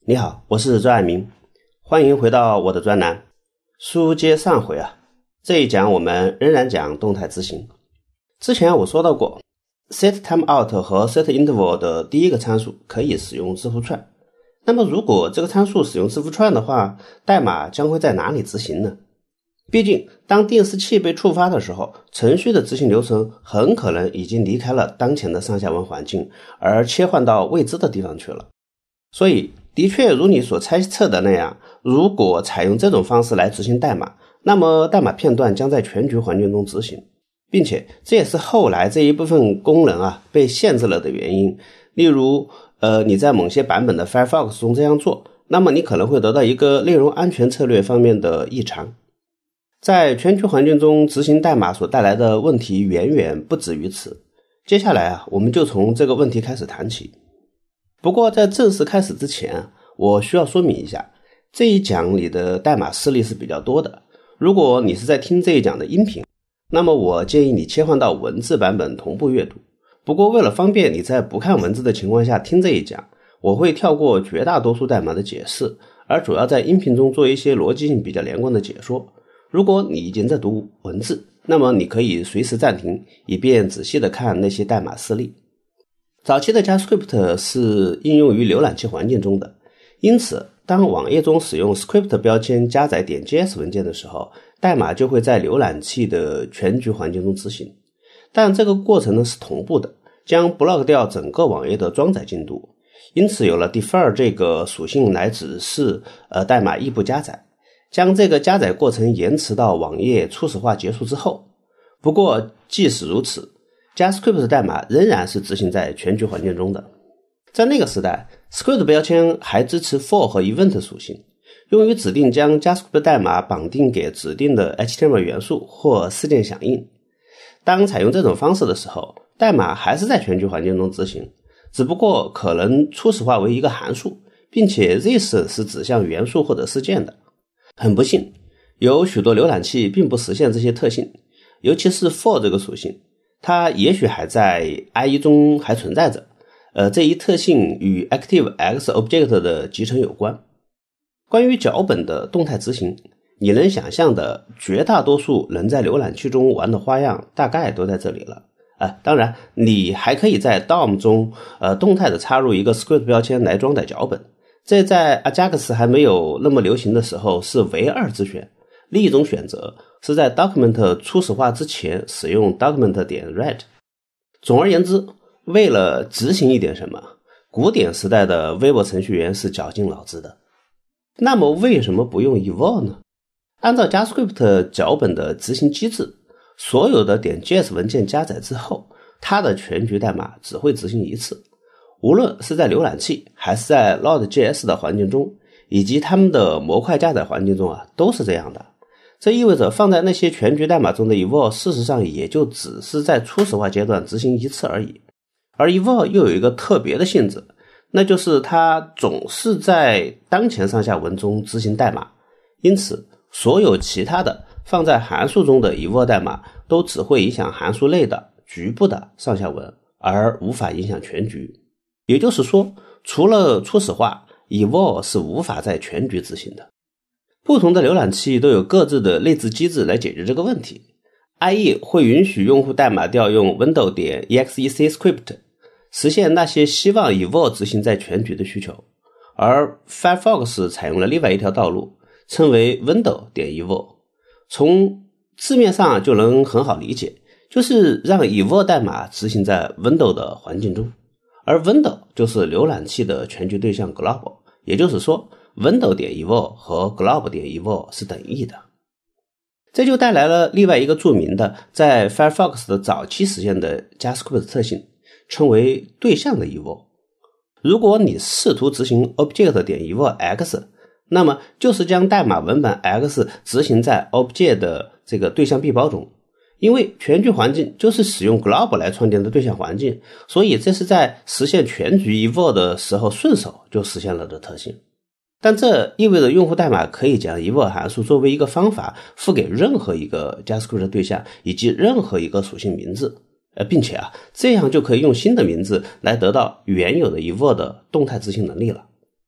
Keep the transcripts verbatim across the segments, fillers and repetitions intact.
你好，我是周爱明，欢迎回到我的专栏。书接上回啊，这一讲我们仍然讲动态执行。之前我说到过 setTimeout 和 setInterval 的第一个参数可以使用字符串。那么如果这个参数使用字符串的话，代码将会在哪里执行呢？毕竟当定时器被触发的时候，程序的执行流程很可能已经离开了当前的上下文环境，而切换到未知的地方去了。所以的确如你所猜测的那样，如果采用这种方式来执行代码，那么代码片段将在全局环境中执行，并且这也是后来这一部分功能啊被限制了的原因。例如呃，你在某些版本的 Firefox 中这样做，那么你可能会得到一个内容安全策略方面的异常。在全局环境中执行代码所带来的问题远远不止于此。接下来啊，我们就从这个问题开始谈起。不过在正式开始之前，我需要说明一下，这一讲里的代码事例是比较多的。如果你是在听这一讲的音频，那么我建议你切换到文字版本同步阅读。不过为了方便你在不看文字的情况下听这一讲，我会跳过绝大多数代码的解释，而主要在音频中做一些逻辑性比较连贯的解说。如果你已经在读文字，那么你可以随时暂停，以便仔细的看那些代码事例。早期的 JavaScript 是应用于浏览器环境中的，因此当网页中使用 script 标签加载点 J S 文件的时候，代码就会在浏览器的全局环境中执行。但这个过程呢是同步的，将 block 掉整个网页的装载进度，因此有了 defer 这个属性来指示呃代码异步加载，将这个加载过程延迟到网页初始化结束之后。不过即使如此， JavaScript 的代码仍然是执行在全局环境中的。在那个时代， script 标签还支持 for 和 event 属性，用于指定将 JavaScript 代码绑定给指定的 H T M L 元素或事件响应。当采用这种方式的时候，代码还是在全局环境中执行，只不过可能初始化为一个函数，并且 this 是指向元素或者事件的。很不幸，有许多浏览器并不实现这些特性，尤其是 for 这个属性，它也许还在 I E 中还存在着。呃，这一特性与 ActiveX Object 的集成有关。关于脚本的动态执行，你能想象的绝大多数人在浏览器中玩的花样大概都在这里了。呃，当然你还可以在 D O M 中呃动态的插入一个 script 标签来装载脚本，这在 Ajax 还没有那么流行的时候是唯二之选。另一种选择是在 document 初始化之前使用 document 点 read。 总而言之，为了执行一点什么，古典时代的微博程序员是绞尽脑汁的。那么为什么不用 eval 呢？按照 JavaScript 脚本的执行机制，所有的点 .js 文件加载之后，它的全局代码只会执行一次，无论是在浏览器还是在 Node.js 的环境中，以及他们的模块加载环境中啊，都是这样的。这意味着放在那些全局代码中的 eval 事实上也就只是在初始化阶段执行一次而已。而 eval 又有一个特别的性质，那就是它总是在当前上下文中执行代码，因此所有其他的放在函数中的 eval 代码都只会影响函数内的局部的上下文，而无法影响全局。也就是说，除了初始化， eval 是无法在全局执行的。不同的浏览器都有各自的内置机制来解决这个问题。 I E 会允许用户代码调用 window 点 exec script， 实现那些希望 eval 执行在全局的需求，而 Firefox 采用了另外一条道路，称为 window 点 eval。 从字面上就能很好理解，就是让 eval 代码执行在 window 的环境中，而 window 就是浏览器的全局对象 global， 也就是说 window 点 eval 和 global 点 eval 是等义的。这就带来了另外一个著名的在 Firefox 的早期实现的 JavaScript 特性，称为对象的 eval。 如果你试图执行 object 点 eval x， 那么就是将代码文本 x 执行在 object 的这个对象闭包中。因为全局环境就是使用 global 来创建的对象环境，所以这是在实现全局 eval 的时候顺手就实现了的特性。但这意味着用户代码可以将 eval 函数作为一个方法赋给任何一个 JavaScript 对象以及任何一个属性名字，呃，并且啊，这样就可以用新的名字来得到原有的 eval 的动态执行能力了。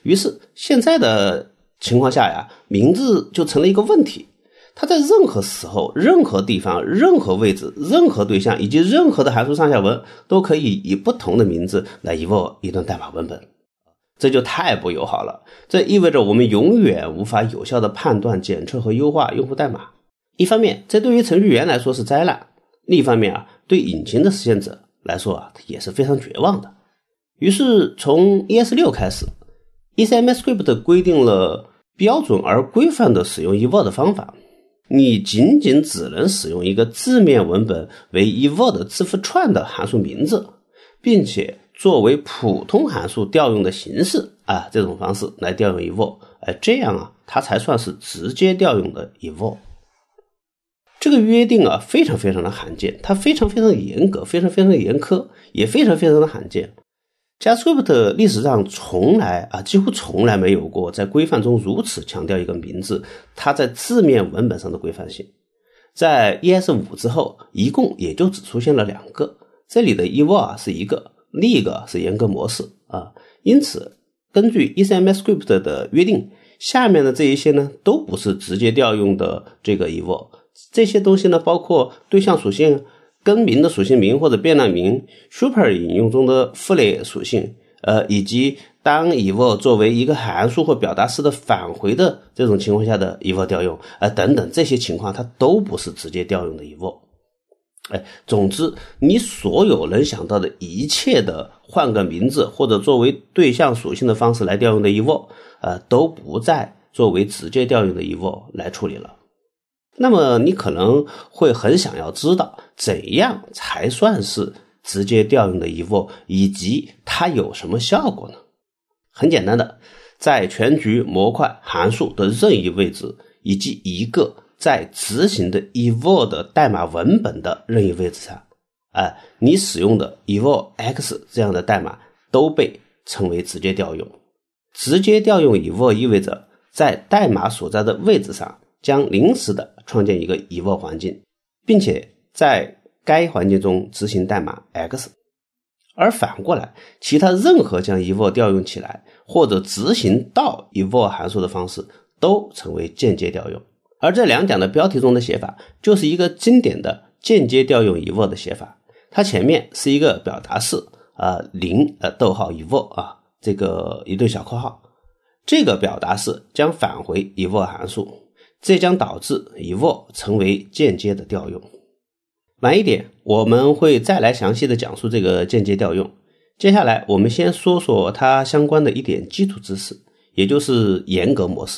于是现在的情况下呀，名字就成了一个问题。它在任何时候、任何地方、任何位置、任何对象以及任何的函数上下文都可以以不同的名字来 evoke 一段代码文本，这就太不友好了。这意味着我们永远无法有效的判断、检测和优化用户代码。一方面，这对于程序员来说是灾难；另一方面啊，对引擎的实现者来说啊，也是非常绝望的。于是从 E S 六 开始 ，E C M S Script 规定了标准而规范的使用 evoke 的方法。你仅仅只能使用一个字面文本为 evoke 的字符串的函数名字，并且作为普通函数调用的形式啊，这种方式来调用 evoke， 哎，这样啊，它才算是直接调用的 evoke。这个约定啊，非常非常的罕见，它非常非常严格，非常非常严苛，也非常非常的罕见。JavaScript 历史上从来啊，几乎从来没有过在规范中如此强调一个名字它在字面文本上的规范性。在 E S 五 之后，一共也就只出现了两个，这里的 evoke 是一个，另一个是严格模式啊。因此，根据 E C M S Script 的约定，下面的这一些呢，都不是直接调用的这个 evoke。这些东西呢，包括对象属性、根名的属性名或者变量名、super 引用中的父类属性，呃，以及当 evoke 作为一个函数或表达式的返回的这种情况下的 evoke 调用，呃，等等这些情况，它都不是直接调用的 evoke。哎，总之，你所有能想到的一切的换个名字或者作为对象属性的方式来调用的 evoke，呃，都不再作为直接调用的 evoke 来处理了。那么你可能会很想要知道怎样才算是直接调用的 evoke， 以及它有什么效果呢？很简单的，在全局、模块、函数的任意位置，以及一个在执行的 evoke 的代码文本的任意位置上，哎，你使用的 evoke x 这样的代码都被称为直接调用。直接调用 evoke 意味着在代码所在的位置上将临时的创建一个 evoke 环境，并且在该环境中执行代码 x。 而反过来，其他任何将 evoke 调用起来或者执行到 evoke 函数的方式都成为间接调用。而这两讲的标题中的写法就是一个经典的间接调用 evoke 的写法，它前面是一个表达式呃零呃逗号 evoke 啊，这个一对小括号，这个表达式将返回 evoke 函数，这将导致 evoke 成为间接的调用。晚一点我们会再来详细的讲述这个间接调用，接下来我们先说说它相关的一点基础知识，也就是严格模式。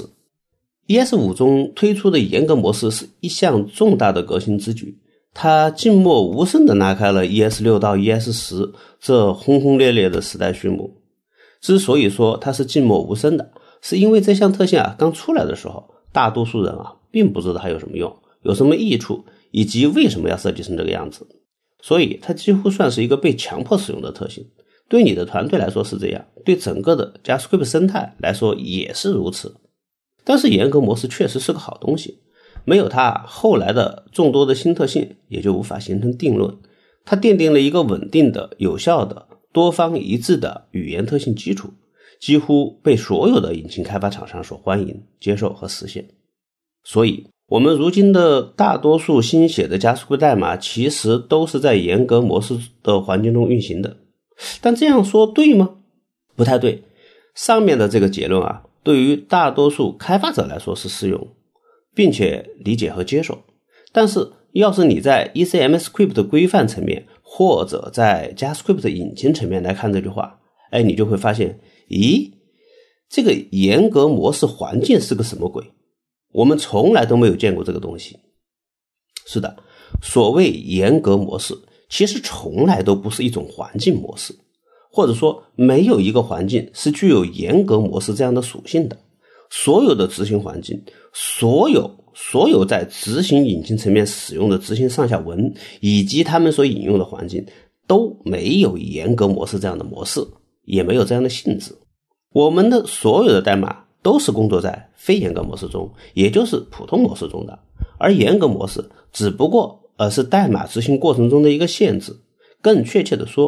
E S 五 中推出的严格模式是一项重大的革新之举，它静默无声地拉开了 E S 六 到 E S 十 这轰轰烈烈的时代序幕。之所以说它是静默无声的，是因为这项特性啊刚出来的时候，大多数人啊并不知道它有什么用，有什么益处，以及为什么要设计成这个样子，所以它几乎算是一个被强迫使用的特性。对你的团队来说是这样，对整个的 JavaScript 生态来说也是如此。但是严格模式确实是个好东西，没有它，后来的众多的新特性也就无法形成定论。它奠定了一个稳定的、有效的、多方一致的语言特性基础，几乎被所有的引擎开发厂商所欢迎、接受和实现。所以我们如今的大多数新写的 JavaScript 代码其实都是在严格模式的环境中运行的。但这样说对吗？不太对。上面的这个结论啊，对于大多数开发者来说是适用，并且理解和接受。但是要是你在 E C M S Script 的规范层面，或者在 JavaScript 的引擎层面来看这句话，哎，你就会发现，咦，这个严格模式环境是个什么鬼？我们从来都没有见过这个东西。是的，所谓严格模式，其实从来都不是一种环境模式，或者说没有一个环境是具有严格模式这样的属性的。所有的执行环境，所有所有在执行引擎层面使用的执行上下文，以及他们所引用的环境，都没有严格模式这样的模式，也没有这样的性质。我们的所有的代码都是工作在非严格模式中，也就是普通模式中的，而严格模式只不过呃是代码执行过程中的一个限制。更确切的说，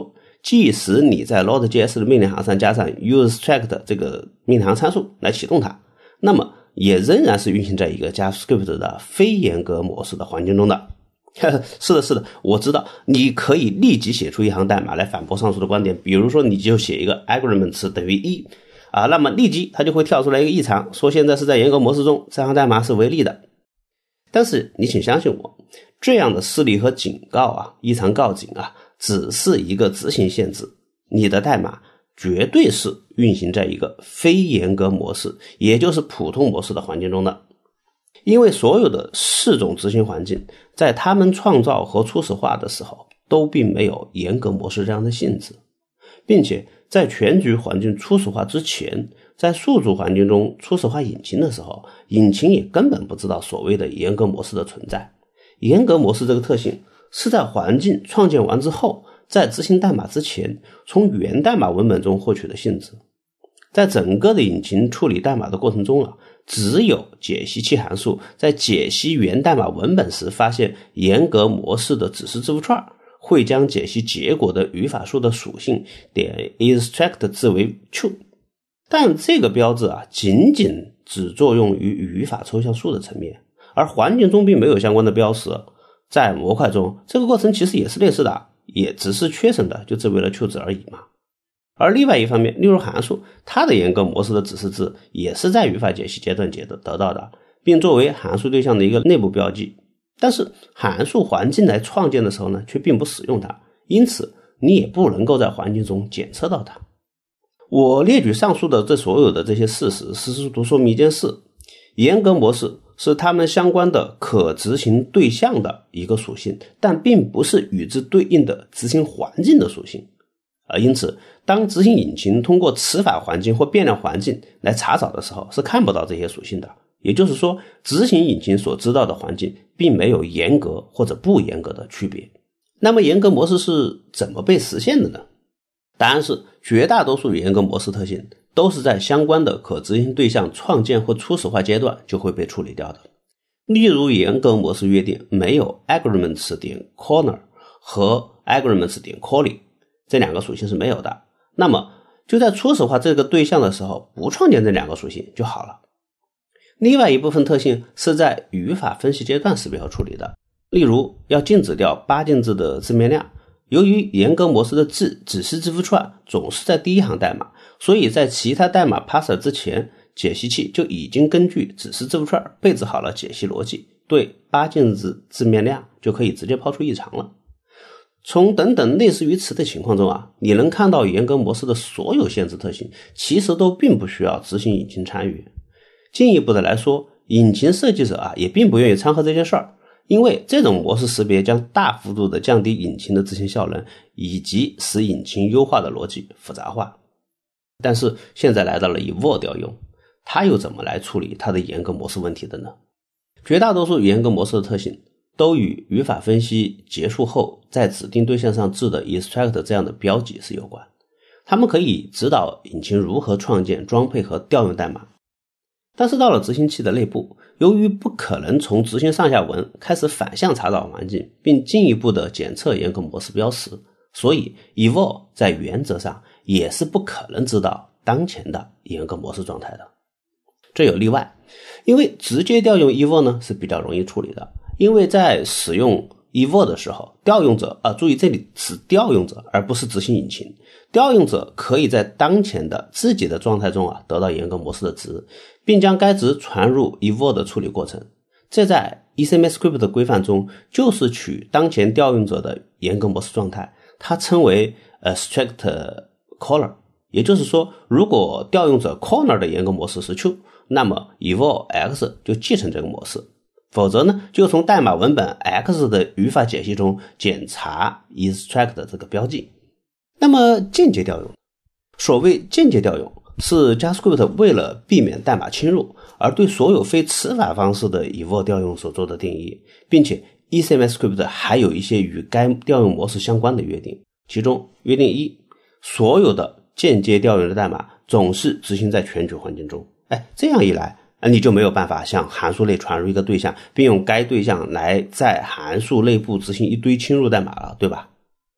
即使你在 Node.js 的命令行上加上 useStruct 这个命令行参数来启动它，那么也仍然是运行在一个 JavaScript 的非严格模式的环境中的。是的是的，我知道你可以立即写出一行代码来反驳上述的观点，比如说你就写一个 arguments 等于一啊，那么立即它就会跳出来一个异常，说现在是在严格模式中，这行代码是违例的。但是你请相信我，这样的示例和警告啊，异常告警啊，只是一个执行限制，你的代码绝对是运行在一个非严格模式，也就是普通模式的环境中的。因为所有的四种执行环境在他们创造和初始化的时候都并没有严格模式这样的性质，并且在全局环境初始化之前，在数组环境中初始化引擎的时候，引擎也根本不知道所谓的严格模式的存在。严格模式这个特性是在环境创建完之后，在执行代码之前从源代码文本中获取的性质。在整个的引擎处理代码的过程中啊，只有解析器函数在解析源代码文本时发现严格模式的指示字符串，会将解析结果的语法树的属性点 extract 字为 true， 但这个标志啊，仅仅只作用于语法抽象树的层面，而环境中并没有相关的标识。在模块中，这个过程其实也是类似的，也只是缺省的就字为了 true 字而已嘛。而另外一方面，例如函数，它的严格模式的指示字也是在语法解析阶段得到的，并作为函数对象的一个内部标记。但是函数环境来创建的时候呢，却并不使用它，因此你也不能够在环境中检测到它。我列举上述的这所有的这些事实，是试图说明一件事：严格模式是它们相关的可执行对象的一个属性，但并不是与之对应的执行环境的属性。而因此，当执行引擎通过词法环境或变量环境来查找的时候，是看不到这些属性的。也就是说，执行引擎所知道的环境并没有严格或者不严格的区别。那么严格模式是怎么被实现的呢？答案是，绝大多数严格模式特性都是在相关的可执行对象创建或初始化阶段就会被处理掉的。例如，严格模式约定没有 arguments 点 corner 和 arguments 点 calling这两个属性是没有的，那么就在初始化这个对象的时候不创建这两个属性就好了。另外一部分特性是在语法分析阶段时要处理的，例如要禁止掉八进制的字面量。由于严格模式的字指示字符串总是在第一行代码，所以在其他代码 parser 之前，解析器就已经根据指示字符串配置好了解析逻辑，对八进制字面量就可以直接抛出异常了。从等等类似于此的情况中啊，你能看到严格模式的所有限制特性其实都并不需要执行引擎参与。进一步的来说，引擎设计者啊也并不愿意掺和这件事儿，因为这种模式识别将大幅度的降低引擎的执行效能，以及使引擎优化的逻辑复杂化。但是现在来到了eval调用，它又怎么来处理它的严格模式问题的呢？绝大多数严格模式的特性都与语法分析结束后在指定对象上置的 extract 这样的标记是有关，它们可以指导引擎如何创建、装配和调用代码。但是到了执行器的内部，由于不可能从执行上下文开始反向查找环境，并进一步的检测严格模式标识，所以 eval 在原则上也是不可能知道当前的严格模式状态的。这有例外，因为直接调用 eval 呢是比较容易处理的，因为在使用 eval 的时候，调用者啊，注意这里是调用者而不是执行引擎，调用者可以在当前的自己的状态中啊得到严格模式的值，并将该值传入 eval 的处理过程。这在 ECMAScript 的规范中就是取当前调用者的严格模式状态，它称为 abstract caller。 也就是说，如果调用者 corner 的严格模式是 true， 那么 eval x 就继承这个模式，否则呢就从代码文本 x 的语法解析中检查 extract 的这个标记。那么间接调用，所谓间接调用是 JavaScript 为了避免代码侵入而对所有非词法方式的 eval 调用所做的定义，并且 ECMAScript 还有一些与该调用模式相关的约定。其中约定一，所有的间接调用的代码总是执行在全局环境中。哎，这样一来你就没有办法向函数内传入一个对象，并用该对象来在函数内部执行一堆侵入代码了，对吧？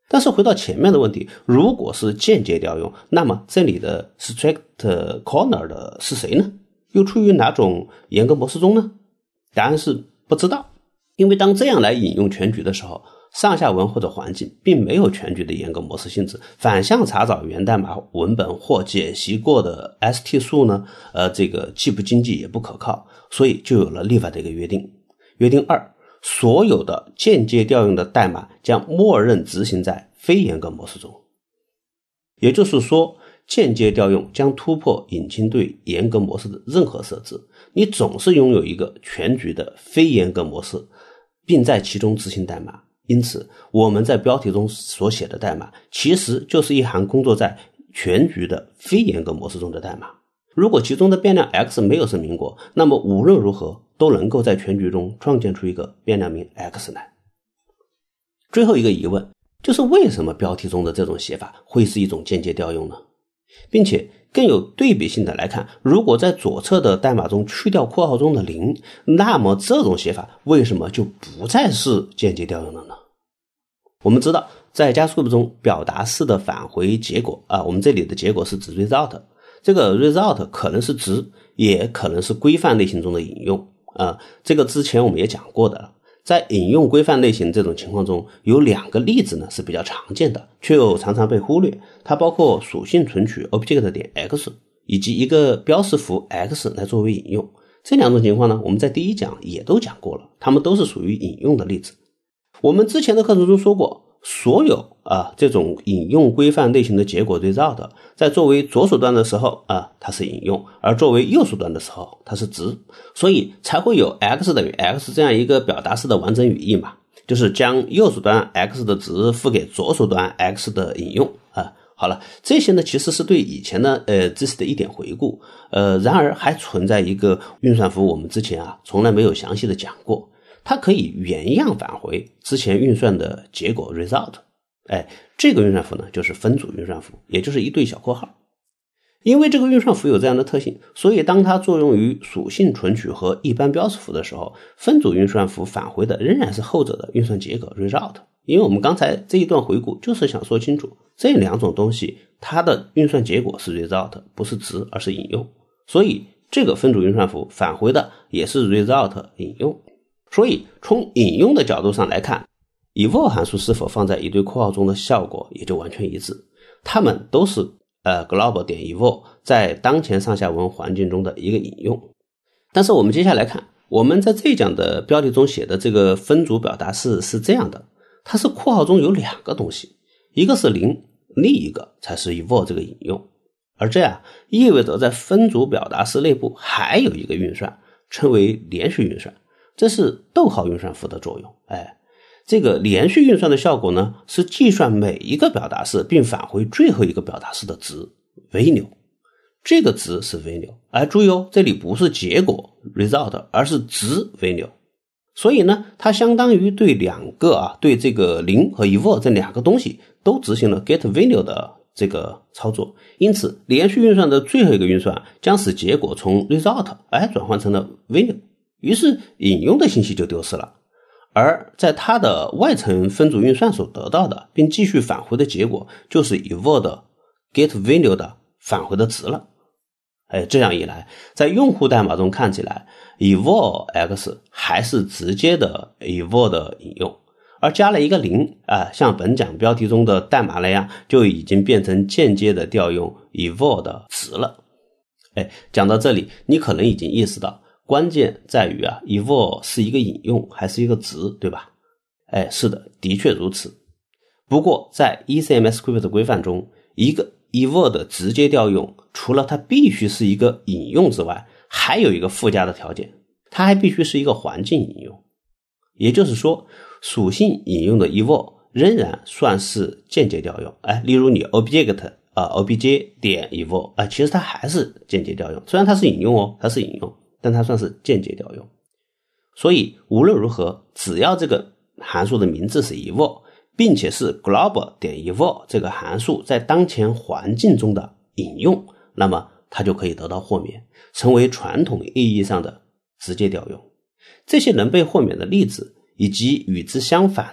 但是回到前面的问题，如果是间接调用，那么这里的 strict corner 的是谁呢？又处于哪种严格模式中呢？答案是不知道。因为当这样来引用全局的时候，上下文或者环境并没有全局的严格模式性质，反向查找源代码文本或解析过的 S T 数呢，呃，这个既不经济也不可靠，所以就有了例外的一个约定。约定二，所有的间接调用的代码将默认执行在非严格模式中。也就是说，间接调用将突破引擎对严格模式的任何设置，你总是拥有一个全局的非严格模式，并在其中执行代码。因此我们在标题中所写的代码其实就是一行工作在全局的非严格模式中的代码。如果其中的变量 x 没有声明过，那么无论如何都能够在全局中创建出一个变量名 x 来。最后一个疑问就是为什么标题中的这种写法会是一种间接调用呢？并且更有对比性的来看，如果在左侧的代码中去掉括号中的零，那么这种写法为什么就不再是间接调用了呢？我们知道在 JavaScript 中表达式的返回结果啊，我们这里的结果是指 result， 这个 result 可能是值，也可能是规范类型中的引用啊，这个之前我们也讲过的了。在引用规范类型这种情况中，有两个例子呢是比较常见的，却又常常被忽略。它包括属性存取 object 点 x 以及一个标识符 x 来作为引用。这两种情况呢，我们在第一讲也都讲过了，它们都是属于引用的例子。我们之前的课程中说过，所有啊这种引用规范类型的结果 result 在作为左手段的时候啊它是引用，而作为右手段的时候它是值，所以才会有 x 等于 x 这样一个表达式的完整语义嘛，就是将右手段 x 的值付给左手段 x 的引用啊。好了，这些呢其实是对以前的呃知识的一点回顾，呃然而还存在一个运算符，我们之前啊从来没有详细的讲过。它可以原样返回之前运算的结果 result， 哎，这个运算符呢就是分组运算符，也就是一对小括号。因为这个运算符有这样的特性，所以当它作用于属性存取和一般标识符的时候，分组运算符返回的仍然是后者的运算结果 result。因为我们刚才这一段回顾就是想说清楚，这两种东西它的运算结果是 result， 不是值而是引用，所以这个分组运算符返回的也是 result 引用。所以从引用的角度上来看， eval 函数是否放在一对括号中的效果也就完全一致，它们都是呃 global 点 eval 在当前上下文环境中的一个引用。但是我们接下来看，我们在这一讲的标题中写的这个分组表达式是这样的，它是括号中有两个东西，一个是零，另一个才是 eval 这个引用。而这样意味着在分组表达式内部还有一个运算，称为连续运算，这是逗号运算符的作用。哎，这个连续运算的效果呢，是计算每一个表达式并返回最后一个表达式的值 value， 这个值是 value， 哎，注意哦，这里不是结果 result， 而是值 value。所以呢，它相当于对两个啊，对这个零和 eval 这两个东西都执行了 get value 的这个操作。因此连续运算的最后一个运算将使结果从 result 哎转换成了 value，于是引用的信息就丢失了，而在它的外层分组运算所得到的并继续返回的结果就是 eval 的 get value 的返回的值了。哎，这样一来，在用户代码中看起来 eval x 还是直接的 eval 的引用，而加了一个零啊，像本讲标题中的代码那样，就已经变成间接的调用 eval 的值了。哎，讲到这里，你可能已经意识到关键在于啊 eval 是一个引用还是一个值，对吧？哎，是的，的确如此。不过在 E C M S Script 的规范中，一个 eval 的直接调用除了它必须是一个引用之外，还有一个附加的条件，它还必须是一个环境引用。也就是说，属性引用的 eval 仍然算是间接调用。哎，例如你 object 啊 obj 点 eval 啊，其实它还是间接调用，虽然它是引用哦，它是引用，但它算是间接调用。所以无论如何，只要这个函数的名字是 eval， 并且是 global 点 eval 这个函数在当前环境中的引用，那么它就可以得到豁免，成为传统意义上的直接调用。这些能被豁免的例子以及与之相反的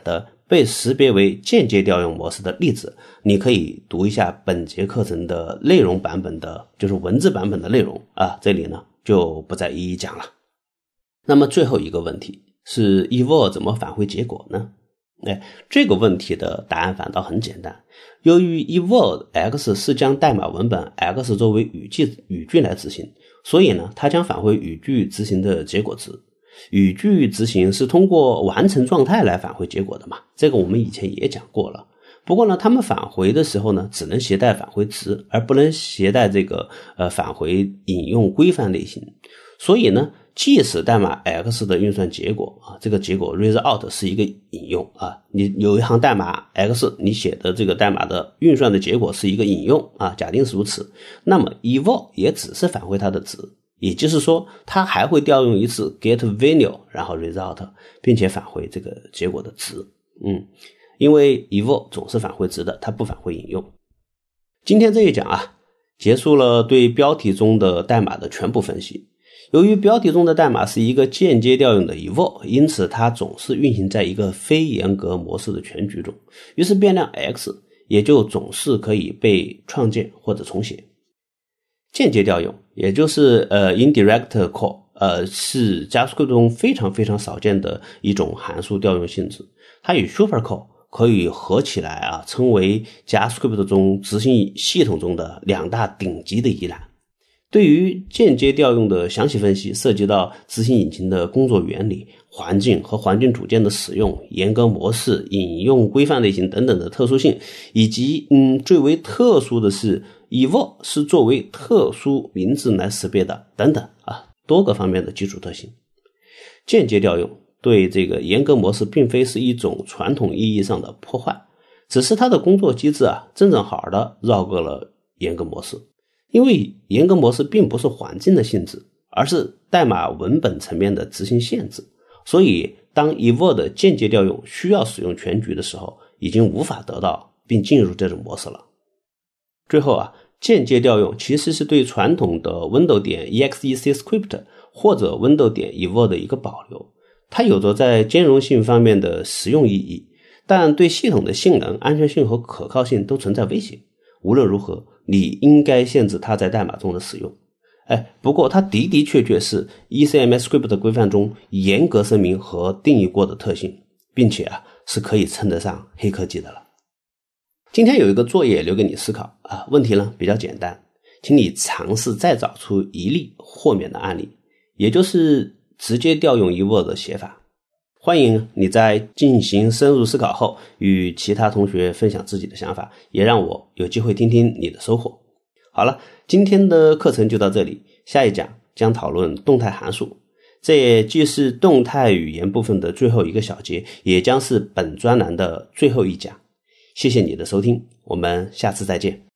被识别为间接调用模式的例子，你可以读一下本节课程的内容版本的，就是文字版本的内容啊，这里呢就不再一一讲了。那么最后一个问题是 eval 怎么返回结果呢？哎，这个问题的答案反倒很简单。由于 eval x 是将代码文本 x 作为语句语句来执行，所以呢，它将返回语句执行的结果值。语句执行是通过完成状态来返回结果的嘛，这个我们以前也讲过了。不过呢，他们返回的时候呢，只能携带返回值，而不能携带这个呃返回引用规范类型。所以呢，即使代码 x 的运算结果啊，这个结果 result 是一个引用啊，你有一行代码 x， 你写的这个代码的运算的结果是一个引用啊，假定是如此，那么 eval 也只是返回它的值，也就是说它还会调用一次 get value 然后 result， 并且返回这个结果的值。嗯，因为 eval 总是返回值的，它不返回引用。今天这一讲啊，结束了对标题中的代码的全部分析。由于标题中的代码是一个间接调用的 eval， 因此它总是运行在一个非严格模式的全局中，于是变量 x 也就总是可以被创建或者重写。间接调用也就是呃 indirect call， 呃是 JavaScript 中非常非常少见的一种函数调用性质，它与 super call 可以合起来啊，称为 JavaScript 中执行系统中的两大顶级的依赖。对于间接调用的详细分析，涉及到执行引擎的工作原理、环境和环境组件的使用、严格模式、引用规范类型等等的特殊性，以及嗯最为特殊的是 eval 是作为特殊名字来识别的等等啊多个方面的基础特性。间接调用对这个严格模式并非是一种传统意义上的破坏，只是它的工作机制啊正正好的绕过了严格模式。因为严格模式并不是环境的性质，而是代码文本层面的执行限制，所以当 eval 的间接调用需要使用全局的时候，已经无法得到并进入这种模式了。最后啊，间接调用其实是对传统的 window 点 exec script 或者 window 点 eval 的一个保留，它有着在兼容性方面的实用意义，但对系统的性能、安全性和可靠性都存在威胁。无论如何，你应该限制它在代码中的使用。哎，不过它的的确确是 E C M S Script 的规范中严格声明和定义过的特性，并且啊是可以称得上黑科技的了。今天有一个作业留给你思考啊，问题呢比较简单，请你尝试再找出一例豁免的案例，也就是直接调用 eval 的写法。欢迎你在进行深入思考后与其他同学分享自己的想法，也让我有机会听听你的收获。好了，今天的课程就到这里，下一讲将讨论动态函数，这也既是动态语言部分的最后一个小节，也将是本专栏的最后一讲。谢谢你的收听，我们下次再见。